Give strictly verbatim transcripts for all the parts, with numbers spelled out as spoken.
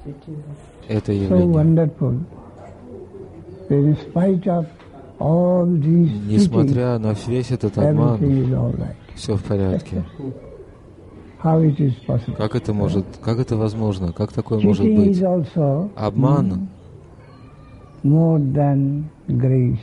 это So явление. wonderful. In spite of all these cheating, Несмотря на весь этот обман, everything is all right. все в порядке. How it is possible? Как это может, как это возможно? Как такое может Cheating быть? is also Обман more than grace.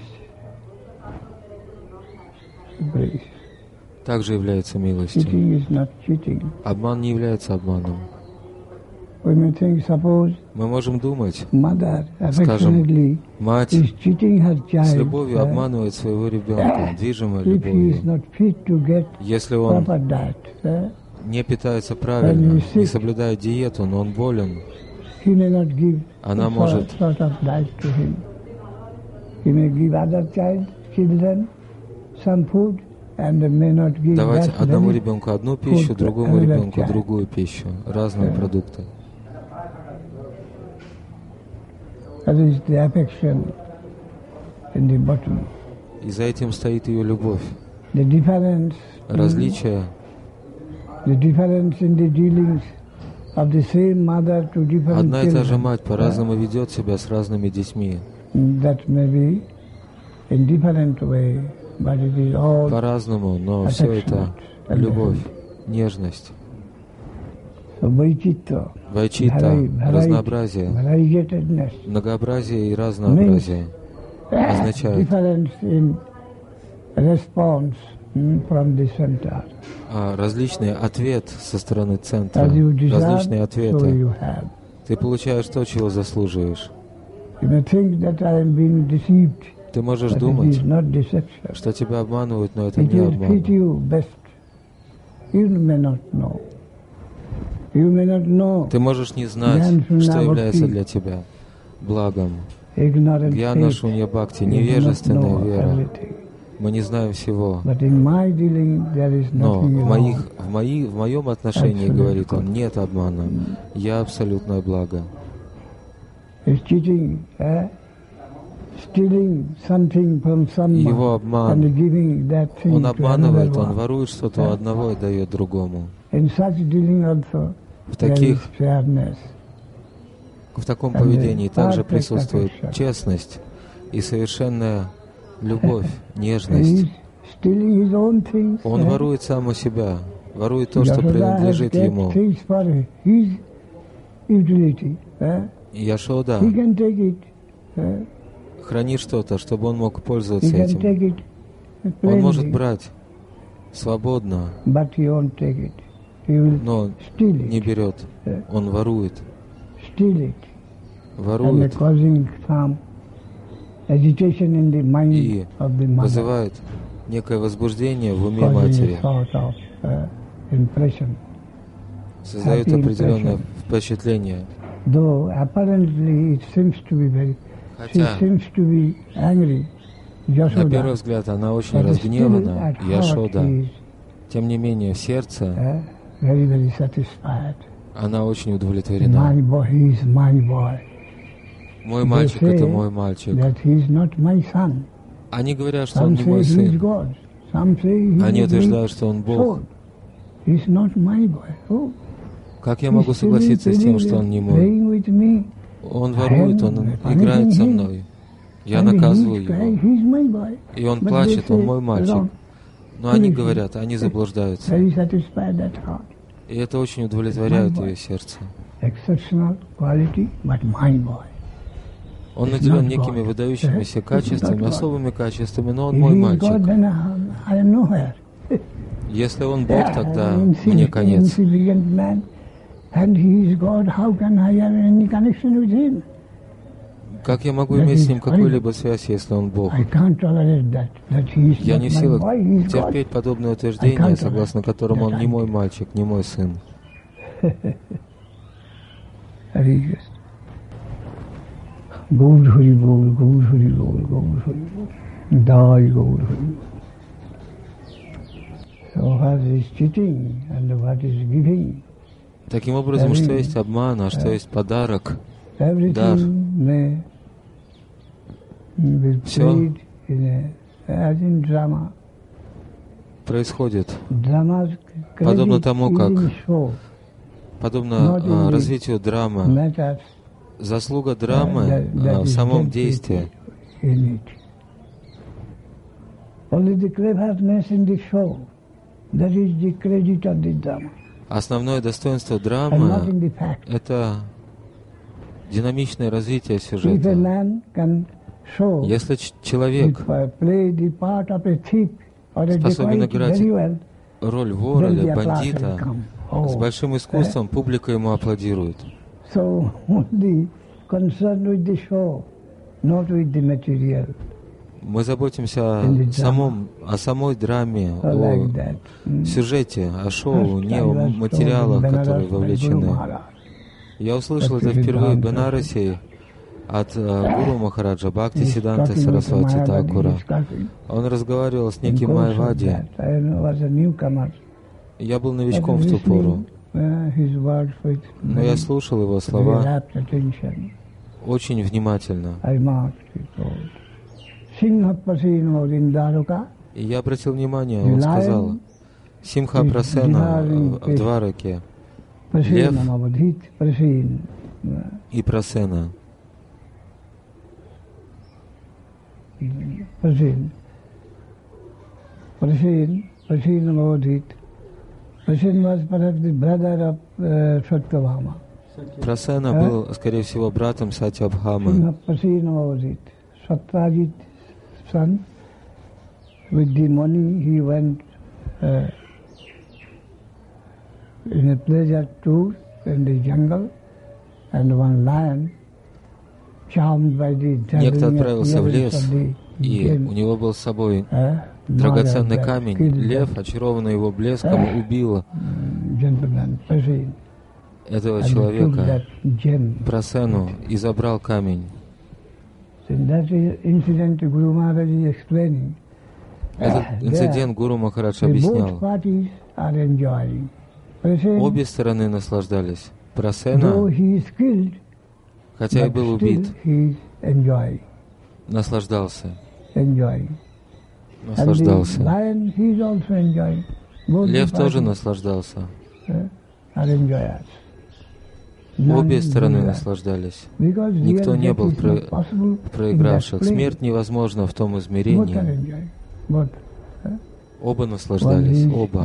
Grace. также является милостью. Cheating is not cheating. Обман не является обманом. We may think, suppose Мы можем думать, mother скажем, affectionately мать is cheating her с child, любовью uh, обманывает своего ребенка, движимая if he is любовью. not fit to get Если он proper diet, uh, не питается правильно, When he не sick, соблюдает диету, но он болен, he may not give она the может sort of diet to him. He may give other child, children some food, and may not give давать that одному very ребенку одну пищу, food to другому another ребенку child. другую пищу, разные продукты. That is the affection in the bottom. И за этим стоит ее любовь. The difference, Различие, the difference in the dealings of the same mother to different одна и та же children, мать по-разному ведет себя с разными детьми. that may be in different way, but it is all По-разному, но все это любовь, нежность, so Vaichitra, вайчита, Varai- разнообразие, variegatedness, многообразие и разнообразие означает difference in response mm, from the center. а, различный ответ со стороны центра, As you deserve, различные so ответы. you have. Ты получаешь то, чего заслуживаешь. You may think that I am being deceived, Ты можешь but it думать, is not deception. что тебя обманывают, но это It не will fit обман. you best. You may not know. You may not know. Ты можешь не знать, что является для тебя благом. Ignorant Гьяна faith, Шунья Бхакти, you do not невежественная know вера. everything. Мы не знаем всего. But in my dealing, there is Но nothing в, wrong. моих, в, мои, в моем отношении, Absolute говорит он, good. нет обмана. Я абсолютное благо. Is cheating, eh? Stealing something from Его someone обман. and giving that thing Он to обманывает, another он one. ворует что-то у одного и дает другому. In such dealing also, В there is таких, fairness. в таком And поведении the также perfect присутствует affection. честность и совершенная любовь, He нежность. is stealing his own things. Он eh? ворует сам у себя, ворует то, что Yashoda has принадлежит kept ему. things for his utility. eh? И Яшода He can take it. eh? хранит что-то, чтобы он мог He пользоваться can этим. take it Он может plainly, брать свободно, but he won't take it. He will но steal не it, берет. Он ворует, steal it, and ворует causing some agitation in the mind и of the mother, вызывает некое возбуждение в уме causing матери, a sort of uh, impression. создает happy определенное impression. впечатление. Though apparently it seems to be very, she Хотя seems to be angry, на первый Yashoda, взгляд она очень but still разгневана, at heart Яшода. he is Тем не менее, в сердце uh, very, very satisfied. она очень удовлетворена. My boy, he is my boy. Мой They мальчик — say это мой мальчик. that he is not my son. Они говорят, что он Some не say мой he is сын. God. Some say he Они is утверждают, что он Бог. He is not my boy. Oh, Как я могу he's согласиться с тем, что он не мой? playing with me. Он ворует, он играет со мной. Я And наказываю he's crying, его. he's my boy. И он But they плачет, он say, мой мальчик. wrong. Но они говорят, они заблуждаются. Very satisfied at heart. И это очень удовлетворяет ее сердце. Exceptional quality, but my boy. Он наделен некими выдающимися качествами, особыми качествами, но он If мой he is мальчик. God, then I I am nowhere. Если он Бог, Yeah, тогда I'm мне insignificant конец. man, and he is God. How can I have any connection with him? Как я могу иметь с ним какую-либо связь, если он Бог? I can't tolerate that. That he is Я not не в my силах boy. He is God. терпеть подобное утверждение, согласно которому он не мой мальчик, не мой сын. Hare Krishna. Gaur Hari Bol, Gaur Hari Bol, Gaur Hari Bol. Dai Gaur Hari Bol. So what is cheating and what is giving? Таким образом, что есть обман, а что есть подарок, дар. Everything may be Всё played in a, as in drama. происходит Dramas подобно credit тому, is как in show. подобно а, развитию драмы. Заслуга драмы а, в самом действии. Основное достоинство драмы — это динамичное развитие сюжета. Если человек способен играть роль вора или бандита с большим искусством, публика ему аплодирует. Мы заботимся о, самом, о самой драме, о сюжете, о шоу, не о материалах, которые вовлечены. Я услышал это впервые в Бенарасе от uh, Гуру Махараджа Бхактисиданта Сарасвати Такура. Он разговаривал с неким Майавади. Я был новичком в ту пору, но я слушал его слова очень внимательно. И я обратил внимание, он сказал, Симха Прасена в Двараке, лев и Прасена. Prasen. Prasen, Prasen Mavadhit. Prasen was perhaps the brother of uh, Satyabhama. Прасена был, скорее всего, братом Сатьябхамы. Prasen Mavadhit. Satyajit's son. With the money he went uh, in a pleasure tour in the jungle, and one lion, некто отправился в лес, и у него был с собой драгоценный камень. Лев, очарованный его блеском, убил этого человека, Прасену, и забрал камень. Этот инцидент Гуру Махарадж объяснял. Обе стороны наслаждались. Прасена, хотя и был убит, наслаждался. Наслаждался. Лев тоже наслаждался. Обе стороны наслаждались. Никто не был про... проигравших. Смерть невозможна в том измерении. Оба наслаждались, оба.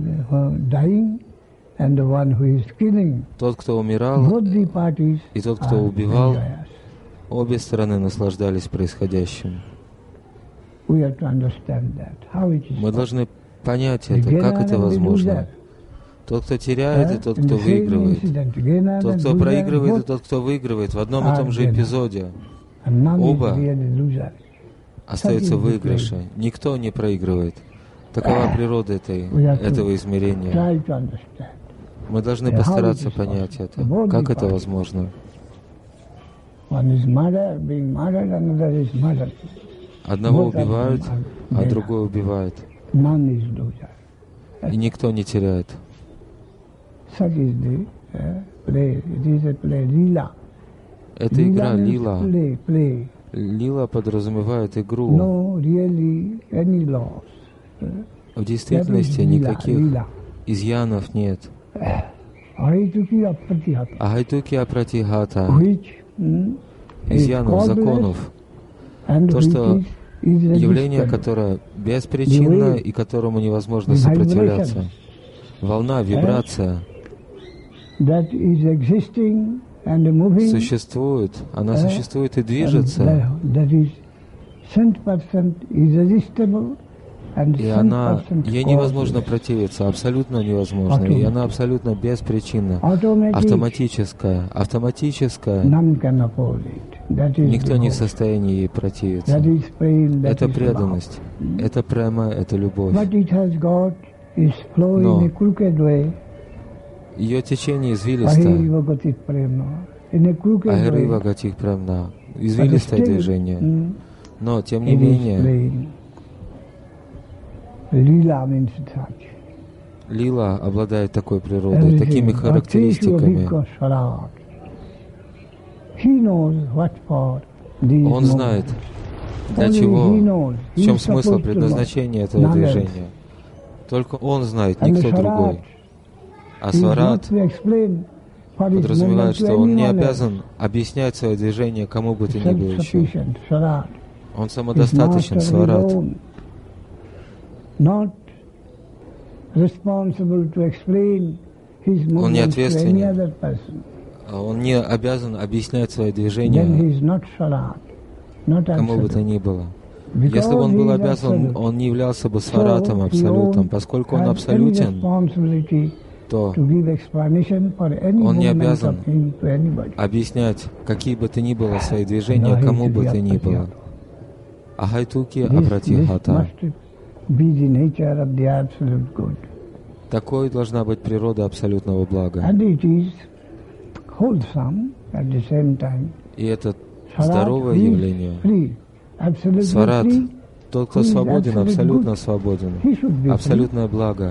Тот, кто умирал, и тот, кто убивал, обе стороны наслаждались происходящим. Мы должны понять это, как это возможно. Тот, кто теряет, и тот, кто выигрывает. Тот, кто проигрывает, и тот, кто выигрывает в одном и том же эпизоде. Оба остаются в выигрыше. Никто не проигрывает. Такова природа этой, этого измерения. Мы должны постараться понять это. Как это возможно? Одного убивают, а другой убивает. И никто не теряет. Это игра, лила. Лила подразумевает игру. В действительности никаких изъянов нет. Ахайтуки апратихата. Изъянов, законов. То, что явление, которое беспричинно и которому невозможно сопротивляться. Волна, вибрация существует, она существует и движется. И она, ей невозможно противиться, абсолютно невозможно. И она абсолютно беспричинна, автоматическая, автоматическая. Никто не в состоянии ей противиться. Это преданность, это према, это любовь. Но ее течение извилисто. Ахирива гатих премна. Извилистое движение. Но, тем не менее, лила обладает такой природой, такими характеристиками. Он знает, для чего, в чем смысл, предназначение этого движения. Только он знает, никто другой. А сварат подразумевает, что он не обязан объяснять свое движение кому бы то ни было еще. Он самодостаточен, сварат. Он не ответственен. Он не обязан объяснять свое движение кому бы то ни было. Если бы он был обязан, он не являлся бы сваратом, абсолютом. Поскольку он абсолютен, то он не обязан объяснять какие бы то ни было свои движения кому бы то ни было. Ахайтуки апратихата. Такой должна быть природа абсолютного блага. И это здоровое явление. Сварат, тот, кто свободен, абсолютно свободен. Абсолютное благо.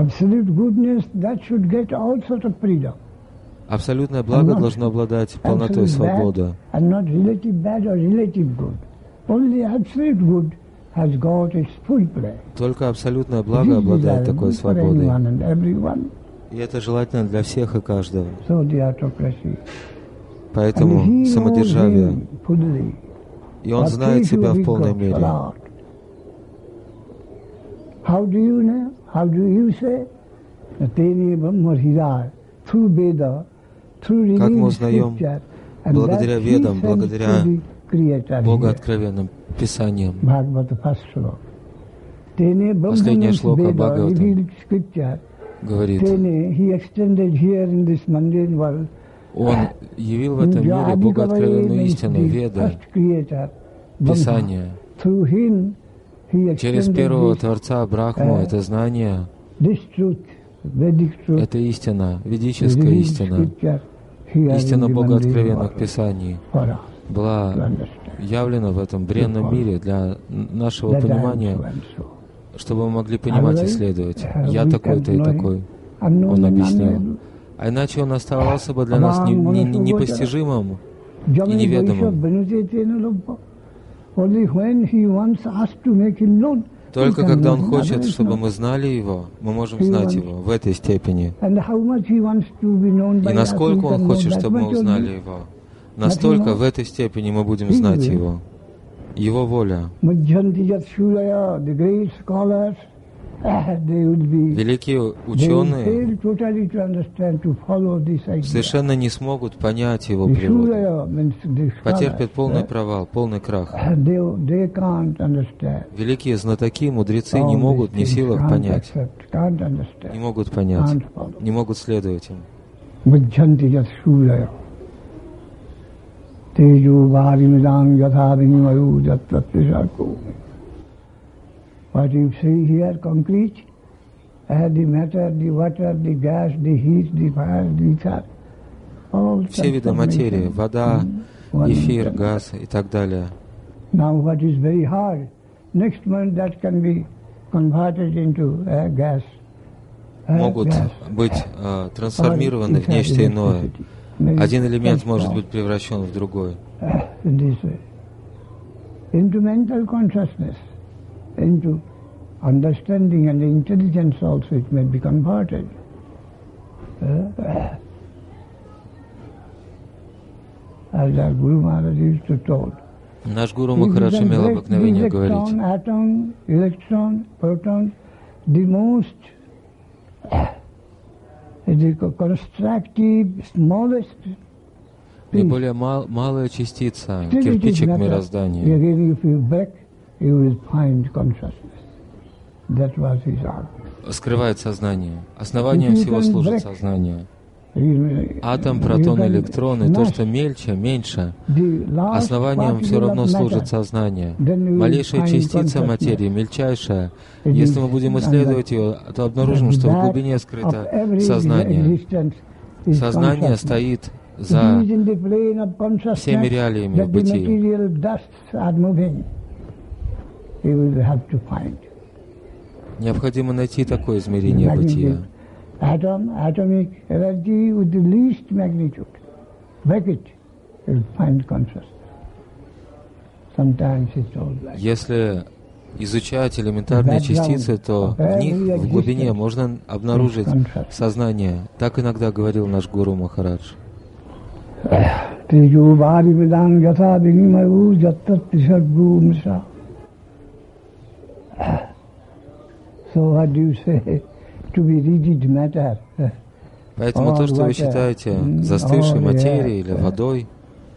Абсолютное благо должно обладать полнотой свободы. Только абсолютное благо обладает такой свободой. И это желательно для всех и каждого. Поэтому самодержавие. И он знает себя в полной мере. Как мы узнаем? Благодаря Ведам, благодаря богооткровенным Писаниям. Последняя шлока Бхагаватам говорит: Он явил в этом мире богооткровенную истину, Веда, Писание. Через первого Творца Брахму это знание, это истина, ведическая истина, истина богооткровенных Писаний была явлена в этом бренном мире для нашего понимания, чтобы мы могли понимать и исследовать. Я такой-то и такой, он объяснил. А иначе он оставался бы для нас не, не, не, непостижимым и неведомым. Только когда он хочет, чтобы мы знали его, мы можем знать его в этой степени. И насколько он хочет, чтобы мы узнали его, настолько в этой степени мы будем знать его. Его воля. Великие ученые совершенно не смогут понять его природу, потерпят полный провал, полный крах. Великие знатоки, мудрецы не могут, не в силах понять, не могут понять, не могут следовать им. What you see here, concrete, uh, the matter, the water, the gas, the heat, the fire, the ether, all все виды материи, вода, эфир, газ и так далее. Now what is very hard, next month that can be converted into uh, gas. Uh, могут gas. быть uh, трансформированы в нечто иное. Один элемент может быть превращен в другой. Uh, this way. Into mental consciousness. Into understanding and intelligence also it may be converted. Uh, as our Guru Maharaj used to told. Наш Гуру Махарадж имел обыкновение говорить. Atom, electron, proton, the most uh, the constructive, smallest. Наиболее мал, малая частица, кирпичик мироздания. You will find consciousness. That was his argument. Скрывает сознание. Основанием всего служит сознание. Атом, протон, электрон и то, что мельче, меньше, основанием все равно служит сознание. Малейшая частица материи, мельчайшая, если мы будем исследовать ее, то обнаружим, что в глубине скрыто сознание. Сознание стоит за всеми реалиями бытия. Необходимо найти такое измерение бытия. Если изучать элементарные частицы, то в них, в глубине, можно обнаружить сознание. Так иногда говорил наш Гуру Махарадж. Поэтому то, что вы считаете застывшей материей или водой,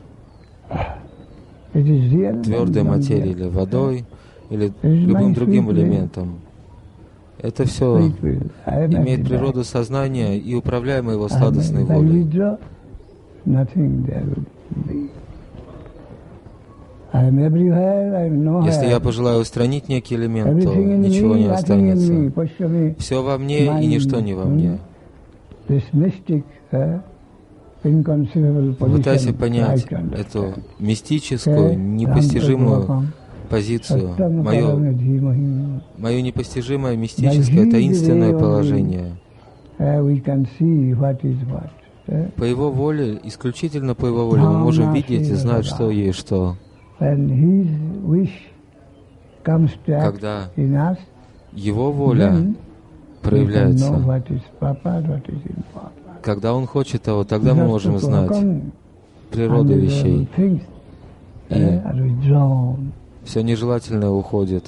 твердой материей или водой, или любым другим элементом, это все имеет природу сознания и управляемой его сладостной волей. Если я пожелаю устранить некий элемент, то ничего не останется. Все во мне и ничто не во мне. Попытайся понять эту мистическую, непостижимую позицию, мое, мое непостижимое, мистическое, таинственное положение. По Его воле, исключительно по Его воле, мы можем видеть и знать, что есть что. Когда Его воля проявляется, когда Он хочет того, тогда мы можем знать природу вещей. И все нежелательное уходит.